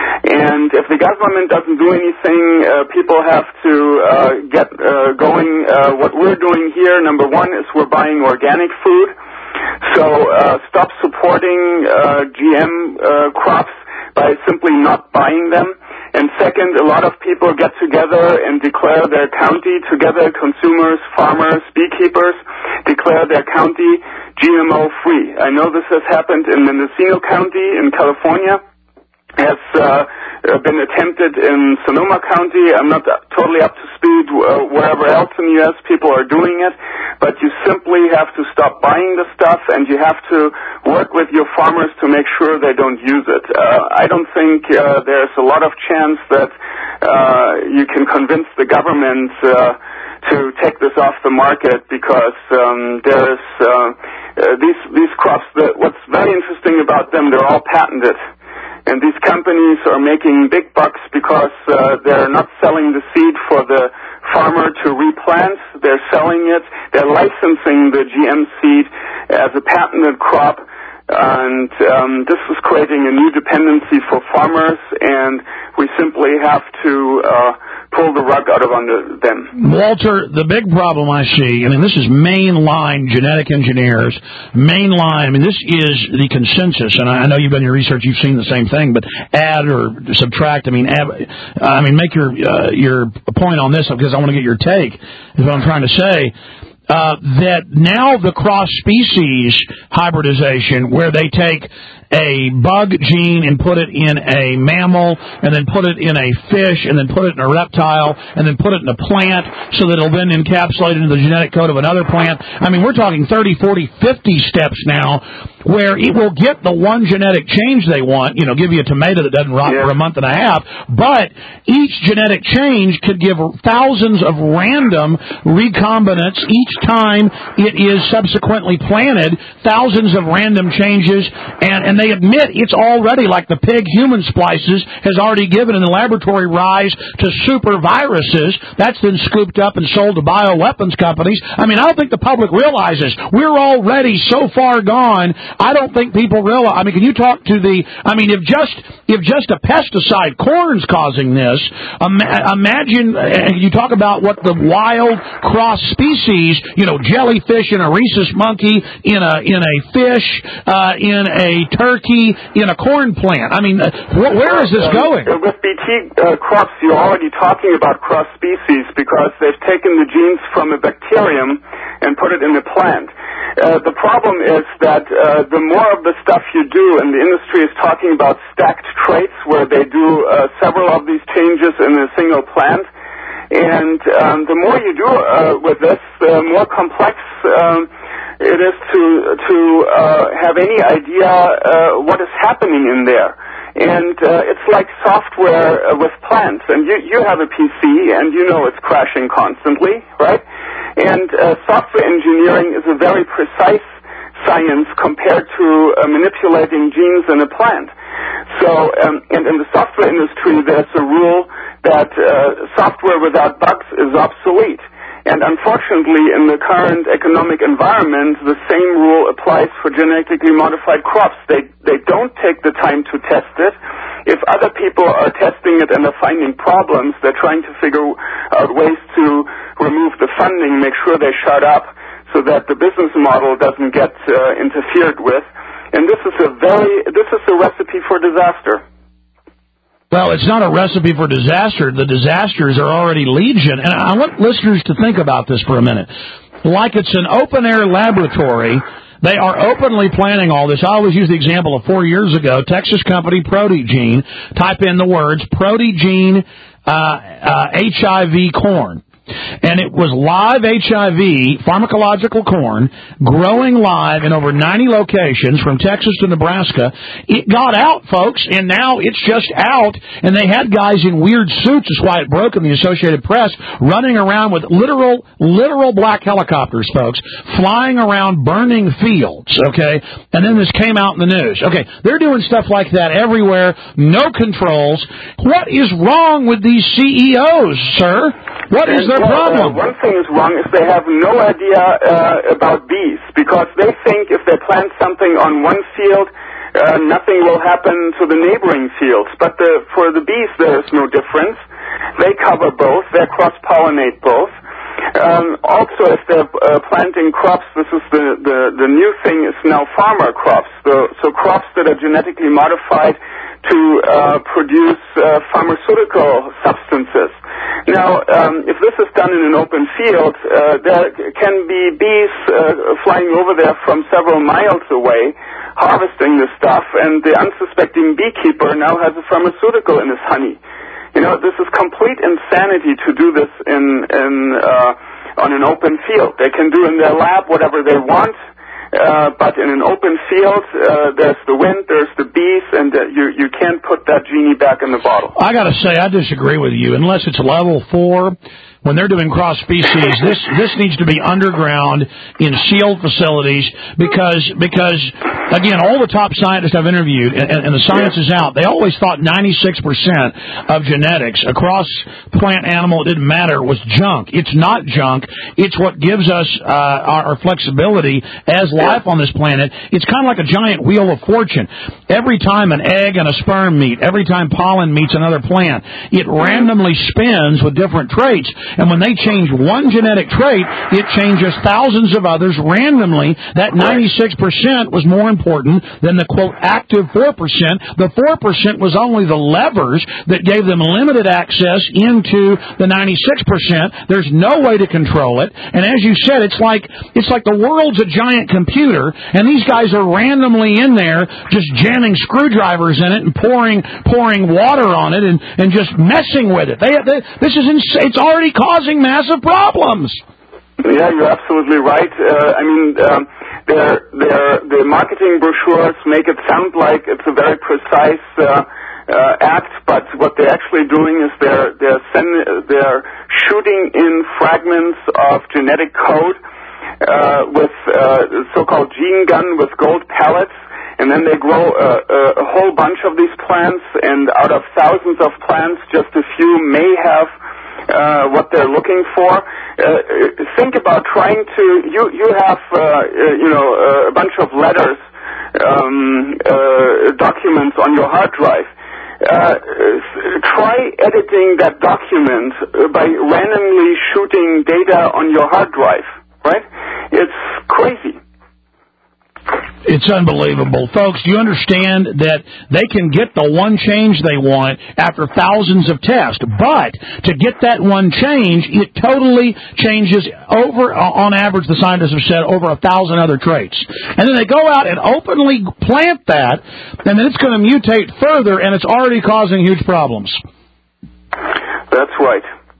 And if the government doesn't do anything, uh, people have to uh, get uh, going. Uh, what we're doing here, number one, is we're buying organic food. So uh, stop supporting uh, G M uh, crops by simply not buying them. And second, a lot of people get together and declare their county together, consumers, farmers, beekeepers, declare their county G M O free. I know this has happened in Mendocino County in California. Has uh, been attempted in Sonoma County. I'm not totally up to speed uh, wherever else in the U S people are doing it, but you simply have to stop buying the stuff and you have to work with your farmers to make sure they don't use it. Uh, I don't think uh, there's a lot of chance that uh, you can convince the government uh, to take this off the market because um, there's uh, uh, these these crops. That what's very interesting about them, they're all patented. And these companies are making big bucks because uh, they're not selling the seed for the farmer to replant. They're selling it. They're licensing the G M seed as a patented crop. And um, this is creating a new dependency for farmers, and we simply have to uh, pull the rug out of under them. Walter, the big problem I see, I mean, this is mainline genetic engineers, mainline, I mean, this is the consensus, and I know you've done your research, you've seen the same thing, but add or subtract, I mean, add, I mean, make your, uh, your point on this, because I want to get your take, is what I'm trying to say. Uh, that now the cross-species hybridization, where they take a bug gene and put it in a mammal, and then put it in a fish, and then put it in a reptile, and then put it in a plant, so that it'll then encapsulate into the genetic code of another plant. I mean, we're talking thirty, forty, fifty steps now, where it will get the one genetic change they want, you know, give you a tomato that doesn't rot yeah. for a month and a half, but each genetic change could give thousands of random recombinants each time it is subsequently planted, thousands of random changes, and, and they admit it's already, like the pig-human splices, has already given in the laboratory rise to super viruses. That's then scooped up and sold to bioweapons companies. I mean, I don't think the public realizes we're already so far gone. I don't think people realize. I mean, can you talk to the, I mean, if just if just a pesticide, corn's causing this, imagine, and you talk about what the wild cross-species, you know, jellyfish in a rhesus monkey, in a in a fish, uh, in a turkey, in a corn plant. I mean, uh, wh- where is this going? Uh, with B T uh, crops, you're already talking about cross-species because they've taken the genes from a bacterium and put it in a plant. Uh, the problem is that uh, the more of the stuff you do, and the industry is talking about stacked traits, where they do uh, several of these changes in a single plant, and um, the more you do uh, with this, the more complex um, it is to to uh, have any idea uh, what is happening in there. And uh, it's like software uh, with plants. And you, you have a P C, and you know it's crashing constantly, right? And uh, software engineering is a very precise science compared to uh, manipulating genes in a plant. So, um, and in the software industry, there's a rule that uh, software without bugs is obsolete. And unfortunately, in the current economic environment, the same rule applies for genetically modified crops. They they don't take the time to test it. If other people are testing it and are finding problems, they're trying to figure out ways to remove the funding, make sure they shut up, so that the business model doesn't get uh, interfered with. And this is a very this is a recipe for disaster. Well, it's not a recipe for disaster. The disasters are already legion. And I want listeners to think about this for a minute. Like it's an open-air laboratory, they are openly planning all this. I always use the example of four years ago, Texas company Protegene. Type in the words Protegene uh, uh, H I V corn. And it was live H I V, pharmacological corn, growing live in over ninety locations from Texas to Nebraska. It got out, folks, and now it's just out. And they had guys in weird suits, is why it broke in the Associated Press, running around with literal, literal black helicopters, folks, flying around burning fields, okay? And then this came out in the news. Okay, they're doing stuff like that everywhere, no controls. What is wrong with these C E Os, sir? What is their well, problem? Uh, one thing is wrong is they have no idea uh, about bees, because they think if they plant something on one field, uh, nothing will happen to the neighboring fields. But the, for the bees, there is no difference. They cover both. They cross-pollinate both. Um, also, if they're uh, planting crops, this is the, the, the new thing is now farmer crops. So, so crops that are genetically modified to uh, produce uh, pharmaceutical substances. Now, um, if this is done in an open field, uh, there can be bees uh, flying over there from several miles away, harvesting this stuff, and the unsuspecting beekeeper now has a pharmaceutical in his honey. You know, this is complete insanity to do this in, in uh, on an open field. They can do in their lab whatever they want. Uh, but in an open field, uh, there's the wind, there's the bees, and uh, you you can't put that genie back in the bottle. I got to say, I disagree with you. Unless it's level four, when they're doing cross species, this this needs to be underground in sealed facilities, because because again, all the top scientists I've interviewed, and, and the science is out, they always thought ninety-six percent of genetics across plant, animal, it didn't matter, was junk. It's not junk. It's what gives us uh, our, our flexibility as life on this planet. It's kind of like a giant wheel of fortune. Every time an egg and a sperm meet, every time pollen meets another plant, it randomly spins with different traits. And when they change one genetic trait, it changes thousands of others randomly. That ninety-six percent was more important than the, quote, active four percent. The four percent was only the levers that gave them limited access into the ninety-six percent. There's no way to control it. And as you said, it's like it's like the world's a giant computer, and these guys are randomly in there just jamming screwdrivers in it and pouring pouring water on it and, and just messing with it. They, they, this is insane. It's already causing massive problems. Yeah, you're absolutely right. Uh, I mean, um, their their the marketing brochures make it sound like it's a very precise uh, uh, act, but what they're actually doing is they're they're send, they're shooting in fragments of genetic code uh, with uh, so-called gene gun with gold pellets. And then they grow a, a, a whole bunch of these plants, and out of thousands of plants, just a few may have uh, what they're looking for. Uh, think about trying to, you, you have, uh, uh, you know, a bunch of letters, um, uh, documents on your hard drive. Uh, try editing that document by randomly shooting data on your hard drive, right? It's crazy. It's unbelievable. Folks, do you understand that they can get the one change they want after thousands of tests? But to get that one change, it totally changes over, on average, the scientists have said, over a thousand other traits. And then they go out and openly plant that, and then it's going to mutate further, and it's already causing huge problems. That's right. So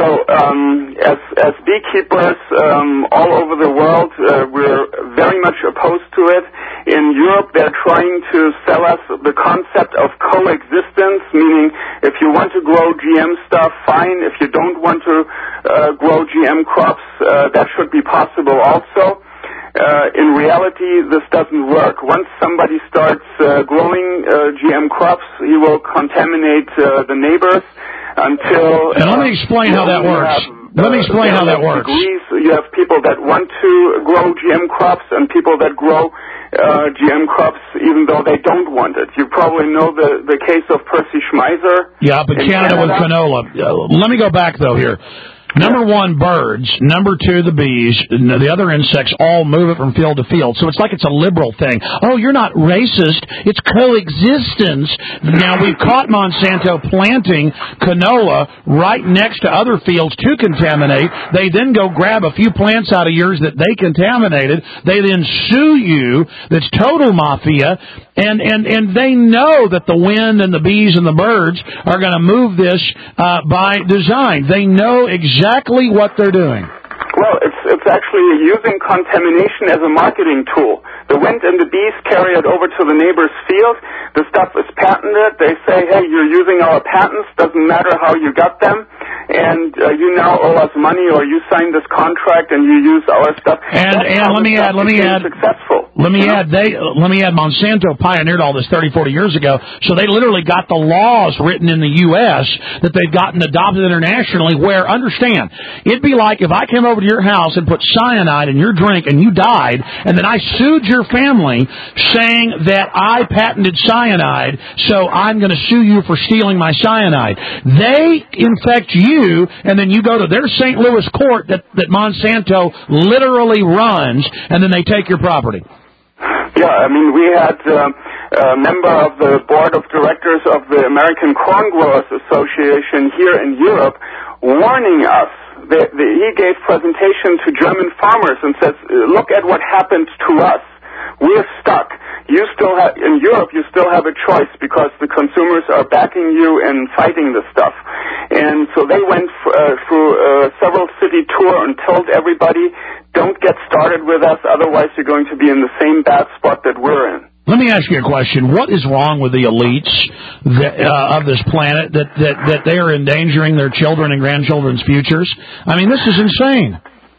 So um, as, as beekeepers um, all over the world, uh, we're very much opposed to it. In Europe, they're trying to sell us the concept of coexistence, meaning if you want to grow G M stuff, fine. If you don't want to uh, grow G M crops, uh, that should be possible also. Uh, in reality, this doesn't work. Once somebody starts uh, growing uh, G M crops, he will contaminate uh, the neighbors until... And let me explain how that works. Have, let me explain uh, how that works. Degrees. You have people that want to grow G M crops and people that grow uh, G M crops even though they don't want it. You probably know the, the case of Percy Schmeiser. Yeah, up in, in Canada, Canada with canola. Uh, let me go back, though, here. Number one, birds. Number two, the bees. The other insects all move it from field to field. So it's like it's a liberal thing. Oh, you're not racist. It's coexistence. Now, we've caught Monsanto planting canola right next to other fields to contaminate. They then go grab a few plants out of yours that they contaminated. They then sue you. That's total mafia. And, and, and they know that the wind and the bees and the birds are going to move this uh, by design. They know exactly what they're doing. Well, it's it's actually using contamination as a marketing tool. The wind and the bees carry it over to the neighbor's field. The stuff is patented. They say, hey, you're using our patents. Doesn't matter how you got them. And uh, you now owe us money, or you signed this contract and you use our stuff. And, and let me add, let me add, successful. Let me add, they, let me add, Monsanto pioneered all this thirty, forty years ago, so they literally got the laws written in the U S that they've gotten adopted internationally where, understand, it'd be like if I came over to your house and put cyanide in your drink and you died, and then I sued your family saying that I patented cyanide, so I'm going to sue you for stealing my cyanide. They infect you, and then you go to their Saint Louis court that, that Monsanto literally runs, and then they take your property. Yeah, I mean, we had uh, a member of the board of directors of the American Corn Growers Association here in Europe warning us. That, that he gave presentation to German farmers and says, look at what happened to us. We're stuck. You still have, in Europe, you still have a choice because the consumers are backing you and fighting the stuff. And so they went f- uh, through a several city tour and told everybody, don't get started with us, otherwise you're going to be in the same bad spot that we're in. Let me ask you a question. What is wrong with the elites that, uh, of this planet that, that, that they are endangering their children and grandchildren's futures? I mean, this is insane.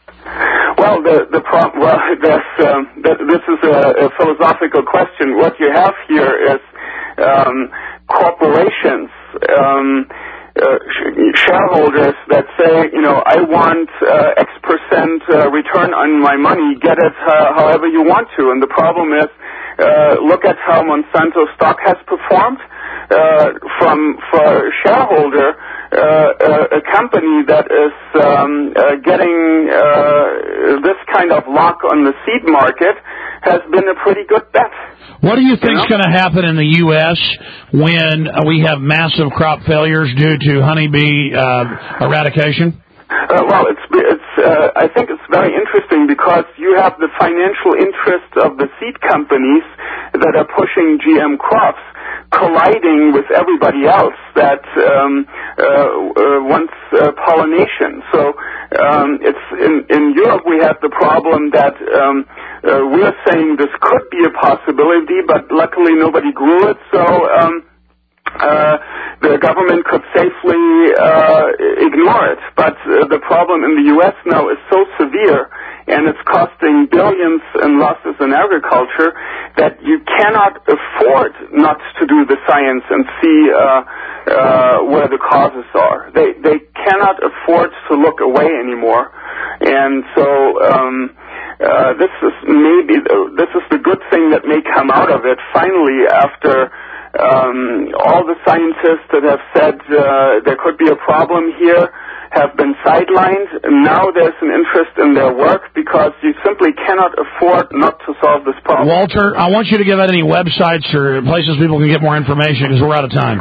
Well, the the problem. Well, this um, th- this is a, a philosophical question. What you have here is um, corporations, um, uh, sh- shareholders that say, you know, I want uh, X percent uh, return on my money. Get it uh, however you want to. And the problem is, uh, look at how Monsanto stock has performed. Uh, from for a shareholder, uh, a, a company that is um, uh, getting uh, this kind of lock on the seed market has been a pretty good bet. What do you think is going to happen in the U S when we have massive crop failures due to honeybee uh, eradication? Uh, well, it's it's. Uh, I think it's very interesting because you have the financial interest of the seed companies that are pushing G M crops colliding with everybody else that um, uh, uh, wants uh, pollination. So um, it's in, in Europe we have the problem that um, uh, we're saying this could be a possibility, but luckily nobody grew it. So um, uh, the government could safely uh, ignore it. But uh, the problem in the U S now is so severe, and it's costing billions in losses in agriculture, that you cannot afford not to do the science and see uh, uh, where the causes are. They they cannot afford to look away anymore, and so um, uh, this is maybe this is the good thing that may come out of it. Finally, after um, all the scientists that have said uh, there could be a problem here have been sidelined. Now there's an interest in their work because you simply cannot afford not to solve this problem. Walter, I want you to give out any websites or places people can get more information because we're out of time.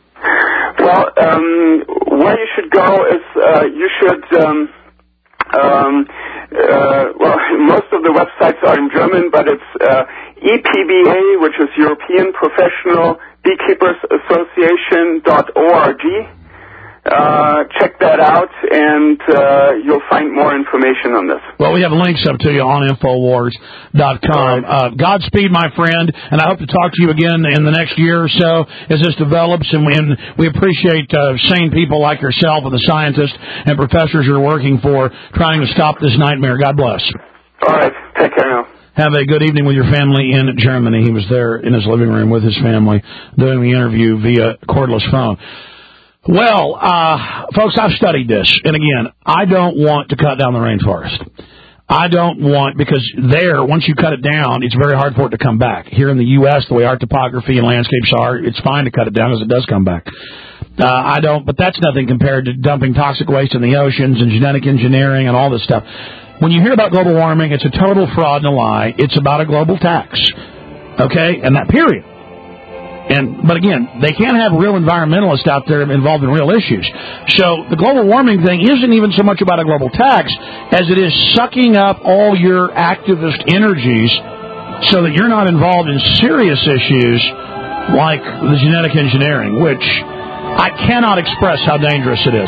Well, um, where you should go is uh, you should, um, um, uh, well, most of the websites are in German, but it's uh, E P B A, which is European Professional Beekeepers Association dot org. Uh, check that out, and uh, you'll find more information on this. Well, we have links up to you on Infowars dot com. Uh, Godspeed, my friend, and I hope to talk to you again in the next year or so as this develops, and we, and we appreciate uh, sane people like yourself and the scientists and professors you're working for trying to stop this nightmare. God bless. All right. Take care now. Have a good evening with your family in Germany. He was there in his living room with his family doing the interview via cordless phone. Well, uh, folks, I've studied this, and again, I don't want to cut down the rainforest. I don't want, because there, once you cut it down, it's very hard for it to come back. Here in the U S, the way our topography and landscapes are, it's fine to cut it down because it does come back. Uh, I don't, but that's nothing compared to dumping toxic waste in the oceans and genetic engineering and all this stuff. When you hear about global warming, it's a total fraud and a lie. It's about a global tax, okay, and that period. And but again, they can't have real environmentalists out there involved in real issues. So the global warming thing isn't even so much about a global tax as it is sucking up all your activist energies so that you're not involved in serious issues like the genetic engineering, which I cannot express how dangerous it is.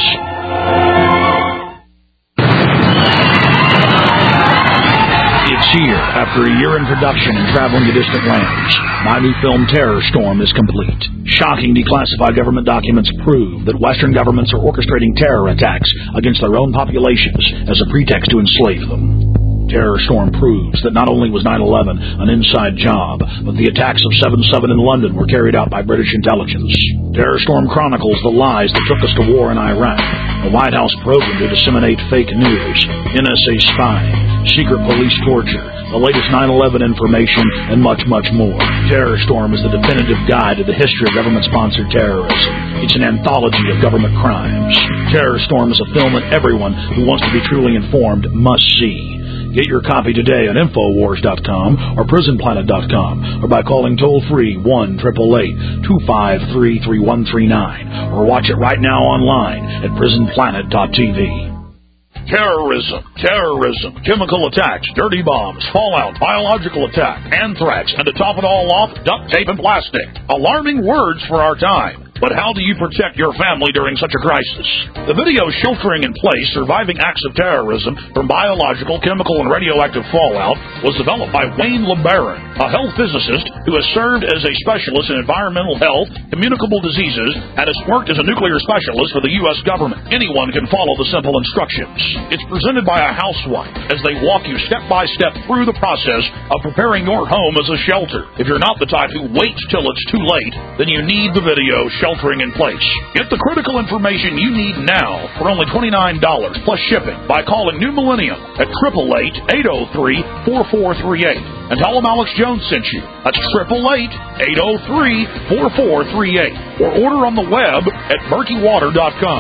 It's here, after a year in production and traveling to distant lands. My new film, Terror Storm, is complete. Shocking declassified government documents prove that Western governments are orchestrating terror attacks against their own populations as a pretext to enslave them. Terror Storm proves that not only was nine eleven an inside job, but the attacks of seven seven in London were carried out by British intelligence. Terror Storm chronicles the lies that took us to war in Iraq, the White House program to disseminate fake news, N S A spying, secret police torture, the latest nine eleven information, and much, much more. Terror Storm is the definitive guide to the history of government-sponsored terrorism. It's an anthology of government crimes. Terror Storm is a film that everyone who wants to be truly informed must see. Get your copy today at Infowars dot com or Prison Planet dot com or by calling toll-free one eight eight eight, two five three, three one three nine or watch it right now online at Prison Planet dot T V. Terrorism, terrorism, chemical attacks, dirty bombs, fallout, biological attack, anthrax, and to top it all off, duct tape and plastic. Alarming words for our time. But how do you protect your family during such a crisis? The video Sheltering in Place, Surviving Acts of Terrorism from Biological, Chemical, and Radioactive Fallout was developed by Wayne LeBaron, a health physicist who has served as a specialist in environmental health, communicable diseases, and has worked as a nuclear specialist for the U S government. Anyone can follow the simple instructions. It's presented by a housewife as they walk you step by step through the process of preparing your home as a shelter. If you're not the type who waits till it's too late, then you need the video Sheltering in Place. Get the critical information you need now for only twenty-nine dollars plus shipping by calling New Millennium at eight eight eight, eight oh three, four four three eight and tell them Alex Jones sent you. That's eight eight eight, eight oh three, four four three eight or order on the web at murky water dot com.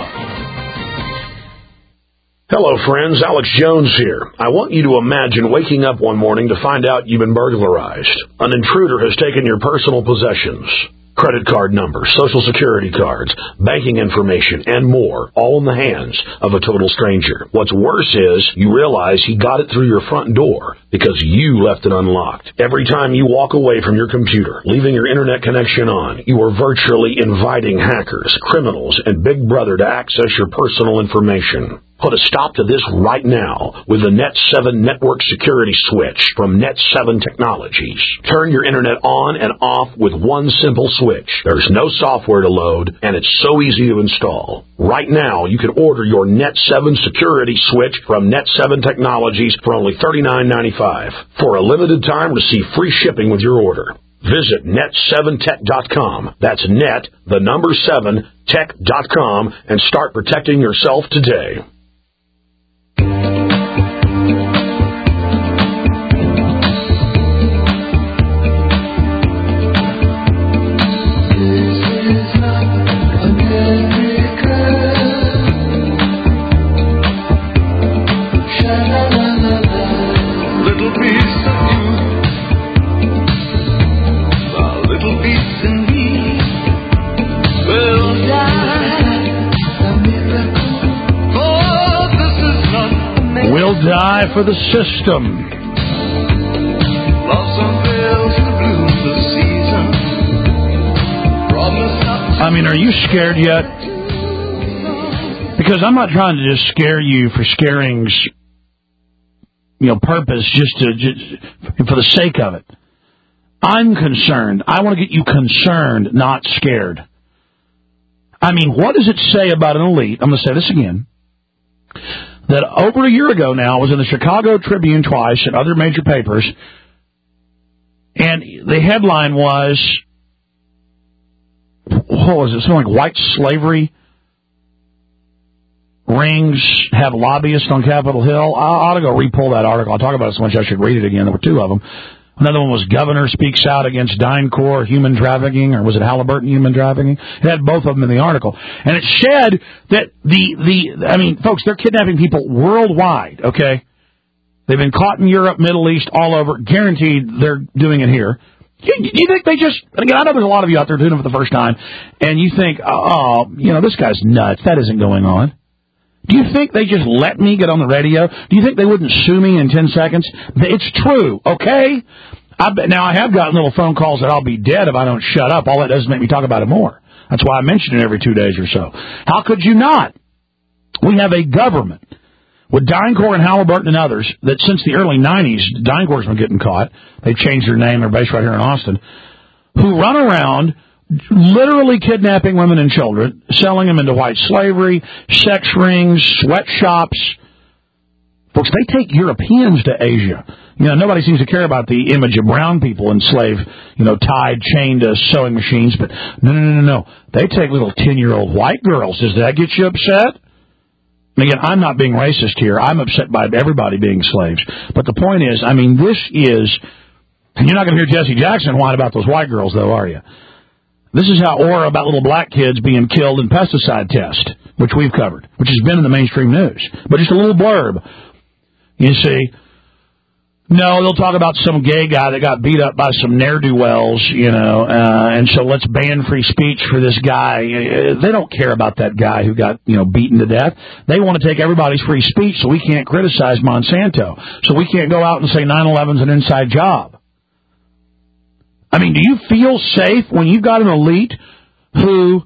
Hello, friends. Alex Jones here. I want you to imagine waking up one morning to find out you've been burglarized. An intruder has taken your personal possessions. Credit card numbers, social security cards, banking information, and more, all in the hands of a total stranger. What's worse is you realize he got it through your front door because you left it unlocked. Every time you walk away from your computer, leaving your internet connection on, you are virtually inviting hackers, criminals, and Big Brother to access your personal information. Put a stop to this right now with the Net seven Network Security Switch from Net seven Technologies. Turn your internet on and off with one simple switch. There's no software to load, and it's so easy to install. Right now, you can order your Net seven Security Switch from Net seven Technologies for only thirty-nine ninety-five. For a limited time, receive free shipping with your order. Visit net seven tech dot com. That's net, the number seven, tech dot com, and start protecting yourself today. Die for the system. I mean, are you scared yet? Because I'm not trying to just scare you for scaring's, you know, purpose, just to just for the sake of it. I'm concerned. I want to get you concerned, not scared. I mean, what does it say about an elite? I'm going to say this again. That over a year ago now, I was in the Chicago Tribune twice and other major papers, and the headline was, what was it, something like white slavery rings have lobbyists on Capitol Hill. I ought to go re-pull that article. I'll talk about it so much I should read it again. There were two of them. Another one was Governor speaks out against DynCorp human trafficking, or was it Halliburton human trafficking? It had both of them in the article. And it said that the, the I mean, folks, they're kidnapping people worldwide, okay? They've been caught in Europe, Middle East, all over. Guaranteed they're doing it here. Do you, you think they just, and again, I know there's a lot of you out there doing it for the first time, and you think, oh, you know, this guy's nuts. That isn't going on. Do you think they just let me get on the radio? Do you think they wouldn't sue me in ten seconds? It's true, okay? I bet, now, I have gotten little phone calls that I'll be dead if I don't shut up. All that does is make me talk about it more. That's why I mention it every two days or so. How could you not? We have a government with DynCorp and Halliburton and others that since the early nineties, DynCorp's been getting caught. They've changed their name. They're based right here in Austin. Who run around literally kidnapping women and children, selling them into white slavery, sex rings, sweatshops. Folks, they take Europeans to Asia. You know, nobody seems to care about the image of brown people enslaved, you know, tied, chained to sewing machines. But no, no, no, no, no. They take little ten-year-old white girls. Does that get you upset? And again, I'm not being racist here. I'm upset by everybody being slaves. But the point is, I mean, this is, and you're not going to hear Jesse Jackson whine about those white girls, though, are you? This is how, or about little black kids being killed in pesticide test, which we've covered, which has been in the mainstream news. But just a little blurb. You see, no, they'll talk about some gay guy that got beat up by some ne'er-do-wells, you know, uh, and so let's ban free speech for this guy. They don't care about that guy who got, you know, beaten to death. They want to take everybody's free speech so we can't criticize Monsanto, so we can't go out and say nine eleven's an inside job. I mean, do you feel safe when you've got an elite who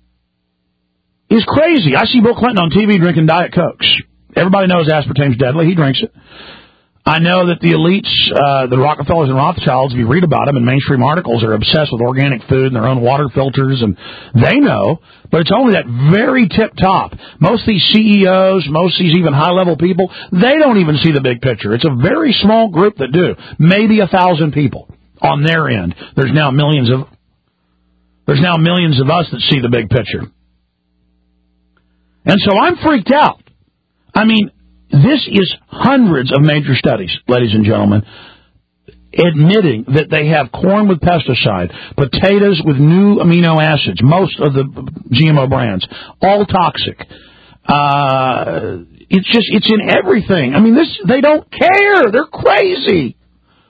is crazy? I see Bill Clinton on T V drinking Diet Cokes. Everybody knows aspartame's deadly. He drinks it. I know that the elites, uh, the Rockefellers and Rothschilds, if you read about them in mainstream articles, are obsessed with organic food and their own water filters, and they know, but it's only that very tip top. Most of these C E Os, most of these even high-level people, they don't even see the big picture. It's a very small group that do. Maybe a thousand people on their end. There's now millions of, there's now millions of us that see the big picture. And so I'm freaked out. I mean, this is hundreds of major studies, ladies and gentlemen, admitting that they have corn with pesticide, potatoes with new amino acids, most of the G M O brands, all toxic. Uh, it's just, it's in everything. I mean, this, they don't care. They're crazy.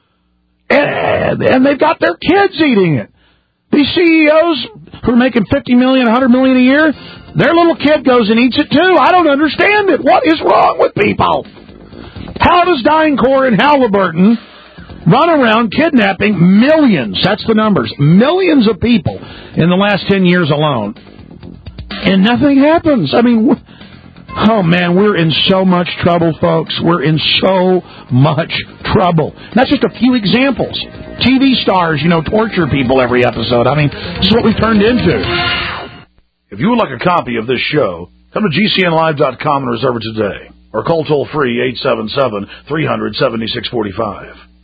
And, and they've got their kids eating it. These C E Os who are making fifty million dollars, one hundred million dollars a year, their little kid goes and eats it too. I don't understand it. What is wrong with people? How does DynCorp and Halliburton run around kidnapping millions, that's the numbers, millions of people in the last ten years alone, and nothing happens? I mean, oh man, we're in so much trouble, folks. We're in so much trouble. That's just a few examples. T V stars, you know, torture people every episode. I mean, this is what we've turned into. If you would like a copy of this show, come to G C N live dot com and reserve it today. Or call toll-free eight seven seven, three hundred, seventy-six forty-five.